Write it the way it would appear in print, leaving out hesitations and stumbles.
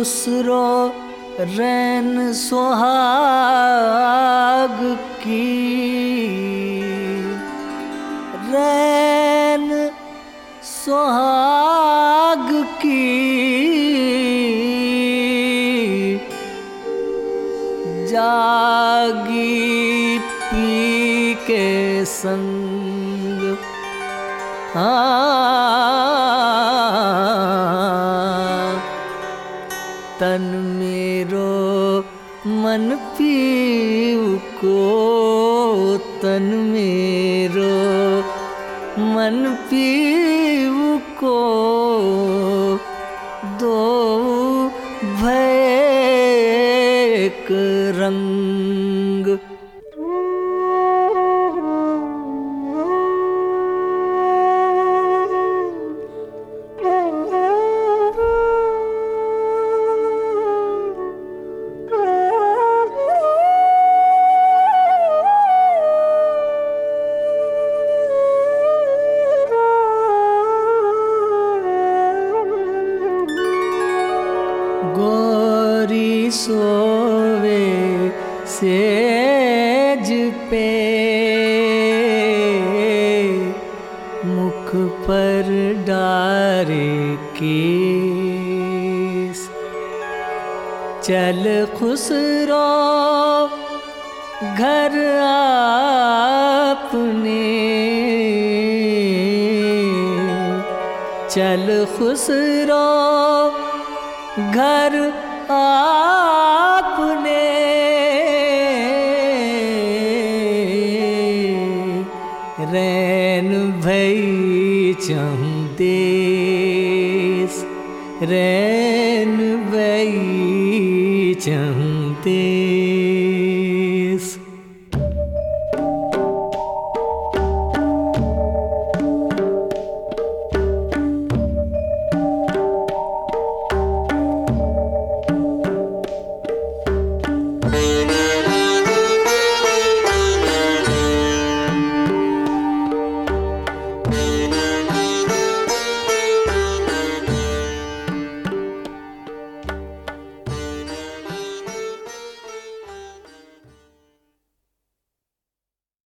खुसरो रैन सुहाग की, रैन सुहाग की जागी पी के संग। तन मेरो मन पीऊ को, तन मेरो मन पीऊ को, दो भय एक रंग। गोरी सोवे सेज पे, मुख पर डारे केस। चल खुसरो घर आपने, चल खुसरो घर आपने। रैन भई चहु देश, रैन भई चहु देश।